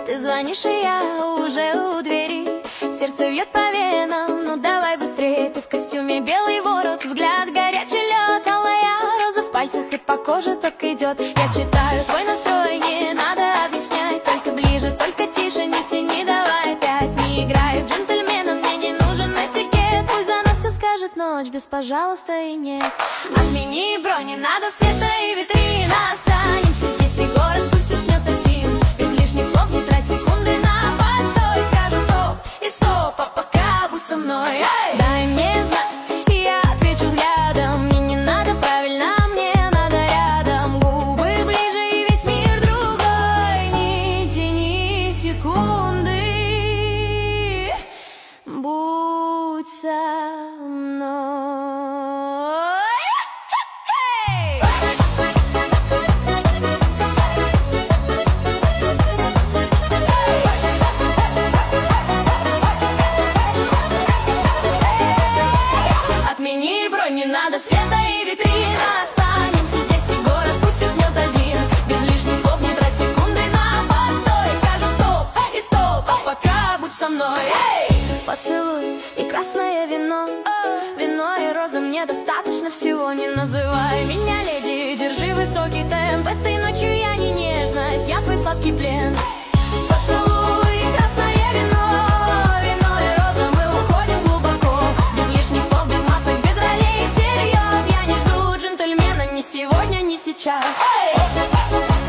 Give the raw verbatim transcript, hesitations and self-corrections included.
Ты звонишь, и я уже у двери. Сердце бьет по венам, ну давай быстрее. Ты в костюме, белый ворот, взгляд горячий лед. Алая роза в пальцах и по коже так идет. Я читаю твой настрой, не надо объяснять. Только ближе, только тише, не тяни, давай опять. Не играй в джентльмена, мне не нужен этикет. Пусть за нас все скажет ночь, без пожалуйста и нет. Отмени бронь, не надо света и витрин. Останемся здесь, и город пусть уснет один. Без лишних слов, не трать секунды на постой. Скажу стоп и стоп, а пока будь со мной. Эй! Дай мне знать, и я отвечу взглядом. Мне не надо правильно, мне надо рядом. Губы ближе и весь мир другой. Не тяни секунды, будь со мной. Отмени бронь, не надо света и витрин. Останемся здесь, и город пусть уснет один. Без лишних слов, не трать секунды на постой. Скажу стоп и стоп, а пока будь со мной. Эй! Поцелуй и красное вино. Вино и розы мне достаточно всего. Не называй меня леди, держи высокий темп. Этой ночью я не нежность, я твой сладкий плен. Поцелуй и красное вино. Вино и роза, мы уходим глубоко. Без лишних слов, без масок, без ролей, всерьез. Я не жду джентльмена ни сегодня, ни сейчас. Эй!